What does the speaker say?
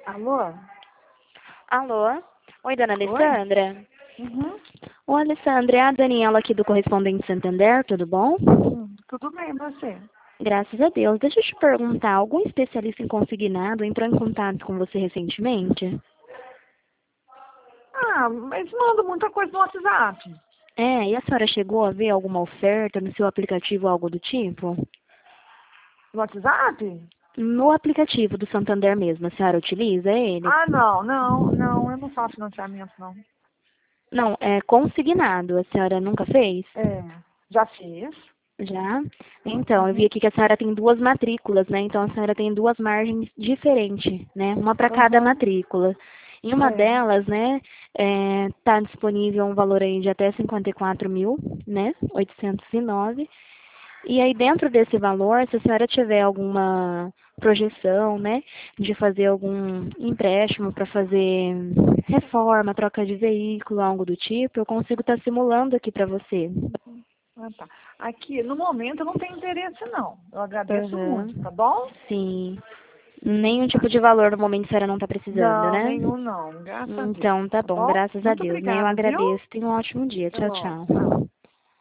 Alô? Alô? Oi, dona Oi? Alessandra. Uhum. Ô, Alessandra, é a Daniela aqui do Correspondente Santander, tudo bom? Tudo bem, você? Graças a Deus. Deixa eu te perguntar, algum especialista em consignado entrou em contato com você recentemente? Ah, mas manda muita coisa no WhatsApp. É, e a senhora chegou a ver alguma oferta no seu aplicativo, algo do tipo? No WhatsApp? No aplicativo do Santander mesmo, a senhora utiliza ele? Ah, não, eu não faço financiamento, não. Não, é consignado, a senhora nunca fez? É, já fiz. Já? Então, eu vi Uhum. aqui que a senhora tem duas matrículas, né? Então, a senhora tem duas margens diferentes, né? Uma para cada Uhum. matrícula. Em uma É. delas, né, tá disponível um valor aí de até 54 mil, né? 809. E aí, dentro desse valor, se a senhora tiver alguma projeção, né, de fazer algum empréstimo para fazer reforma, troca de veículo, algo do tipo, eu consigo estar simulando aqui para você. Ah, tá. Aqui, no momento, eu não tenho interesse, não. Eu agradeço Aham. muito, tá bom? Sim. Nenhum Tá. tipo de valor no momento a senhora não está precisando, Não, né? nenhum não. Graças a Deus. Então, tá Tá bom. bom? Graças a Muito Deus, né? Eu obrigada, viu? agradeço. Tenha um ótimo dia. Até Tchau, logo. Tchau. tchau.